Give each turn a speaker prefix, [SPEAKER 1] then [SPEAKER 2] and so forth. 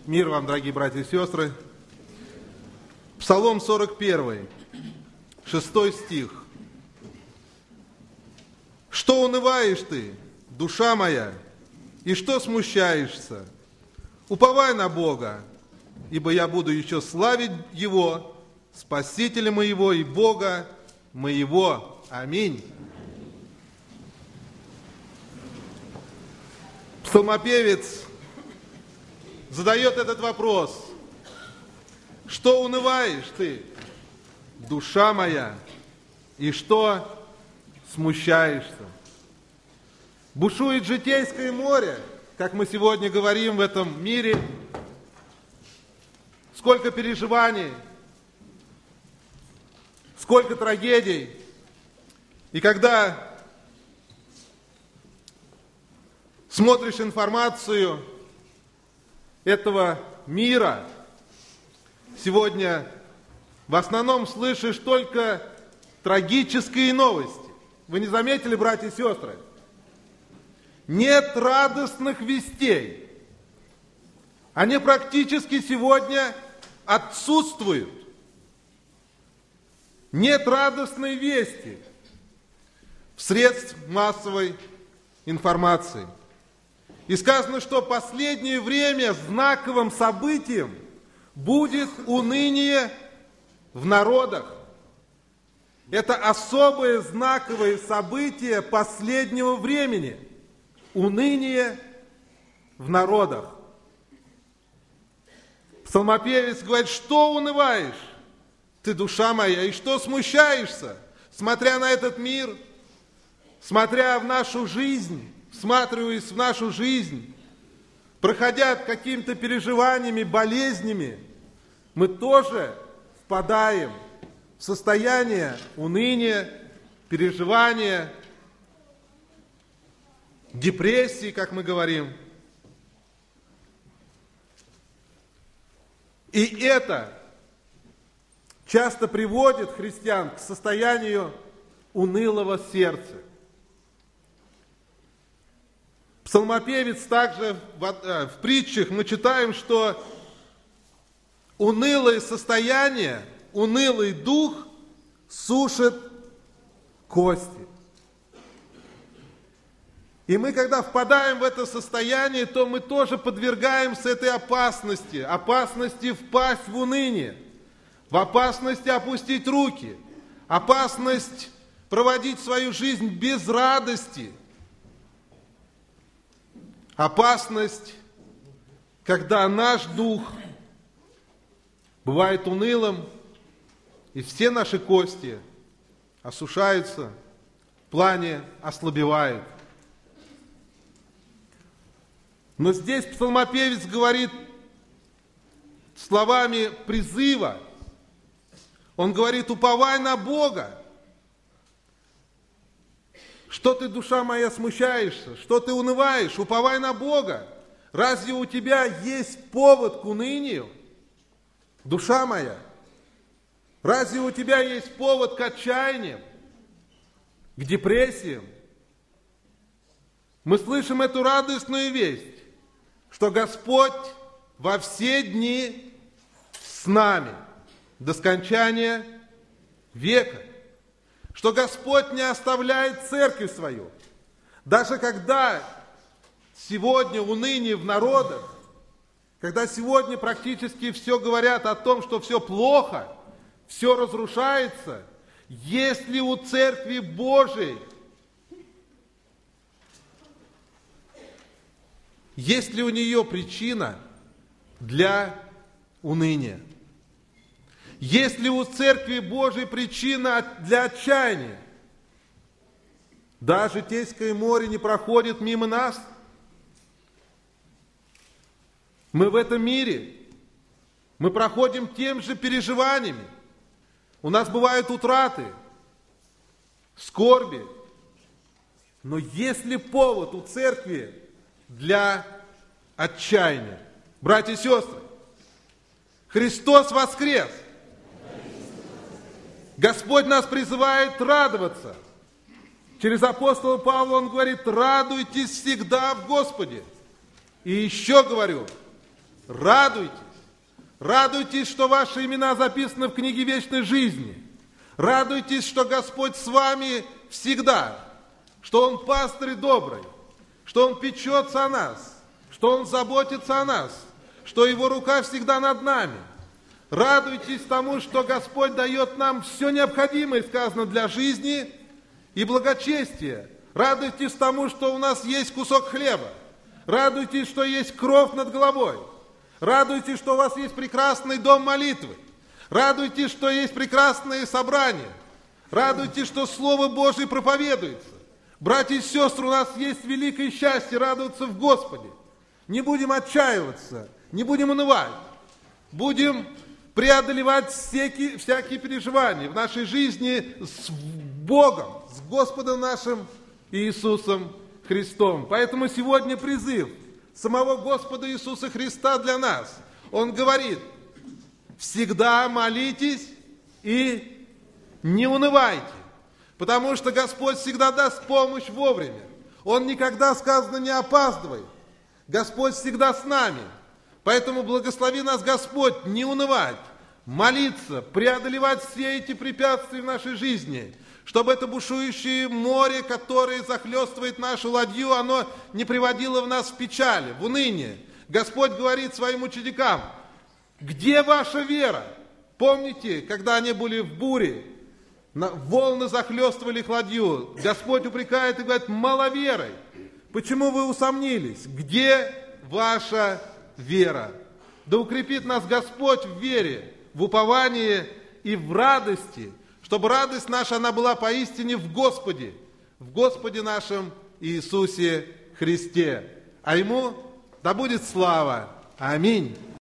[SPEAKER 1] Мир вам, дорогие братья и сестры. Псалом 41, 6 стих. «Что унываешь ты, душа моя, и что смущаешься? Уповай на Бога, ибо я буду еще славить Его, Спасителя моего и Бога моего». Аминь. Псалмопевец задает этот вопрос. Что унываешь ты, душа моя, и что смущаешься? Бушует житейское море, как мы сегодня говорим в этом мире. Сколько переживаний, сколько трагедий. И когда смотришь информацию этого мира, сегодня в основном слышишь только трагические новости. Вы не заметили, братья и сестры? Нет радостных вестей. Они практически сегодня отсутствуют. Нет радостной вести в средствах массовой информации. И сказано, что в последнее время знаковым событием будет уныние в народах. Это особое знаковое событие последнего времени. Уныние в народах. Псалмопевец говорит, что унываешь ты, душа моя, и что смущаешься, смотря на этот мир, смотря в нашу жизнь, всматриваясь в нашу жизнь, проходя какими-то переживаниями, болезнями, мы тоже впадаем в состояние уныния, переживания, депрессии, как мы говорим. И это часто приводит христиан к состоянию унылого сердца. Псалмопевец также в притчах мы читаем, что унылое состояние, унылый дух сушит кости. И мы, когда впадаем в это состояние, то мы тоже подвергаемся этой опасности впасть в уныние, в опасности опустить руки, опасность проводить свою жизнь без радости, опасность, когда наш дух бывает унылым, и все наши кости осушаются, в плане ослабевают. Но здесь псалмопевец говорит словами призыва. Он говорит, уповай на Бога. Что ты, душа моя, смущаешься? Что ты унываешь? Уповай на Бога. Разве у тебя есть повод к унынию? Душа моя. Разве у тебя есть повод к отчаянию? К депрессиям? Мы слышим эту радостную весть, что Господь во все дни с нами до скончания века. Что Господь не оставляет церковь свою. Даже когда сегодня уныние в народах, когда сегодня практически все говорят о том, что все плохо, все разрушается, если у Церкви Божией, есть ли у нее причина для уныния? Есть ли у Церкви Божией причина для отчаяния? Да, житейское море не проходит мимо нас. Мы в этом мире. Мы проходим тем же переживаниями. У нас бывают утраты, скорби. Но есть ли повод у Церкви для отчаяния? Братья и сестры, Христос воскрес! Господь нас призывает радоваться. Через апостола Павла он говорит, радуйтесь всегда в Господе. И еще говорю, Радуйтесь. Радуйтесь, что ваши имена записаны в книге вечной жизни. Радуйтесь, что Господь с вами всегда, что Он пастырь добрый, что Он печется о нас, что Он заботится о нас, что Его рука всегда над нами. Радуйтесь тому, что Господь дает нам все необходимое, сказано, для жизни и благочестия. Радуйтесь тому, что у нас есть кусок хлеба. Радуйтесь, что есть кров над головой. Радуйтесь, что у вас есть прекрасный дом молитвы. Радуйтесь, что есть прекрасные собрания. Радуйтесь, что Слово Божие проповедуется. Братья и сестры, у нас есть великое счастье радоваться в Господе. Не будем отчаиваться, не будем унывать. Будем преодолевать всякие переживания в нашей жизни с Богом, с Господом нашим Иисусом Христом. Поэтому сегодня призыв самого Господа Иисуса Христа для нас. Он говорит: всегда молитесь и не унывайте, потому что Господь всегда даст помощь вовремя. Он никогда, сказано, не опаздывает. Господь всегда с нами. Поэтому благослови нас, Господь, не унывать, молиться, преодолевать все эти препятствия в нашей жизни, чтобы это бушующее море, которое захлестывает нашу ладью, оно не приводило в нас в печаль, в уныние. Господь говорит своим ученикам: где ваша вера? Помните, когда они были в буре, волны захлестывали их ладью, Господь упрекает и говорит: маловерой. Почему вы усомнились? Где ваша вера? Да укрепит нас Господь в вере, в уповании и в радости, чтобы радость наша, она была поистине в Господе нашем Иисусе Христе. А Ему да будет слава. Аминь.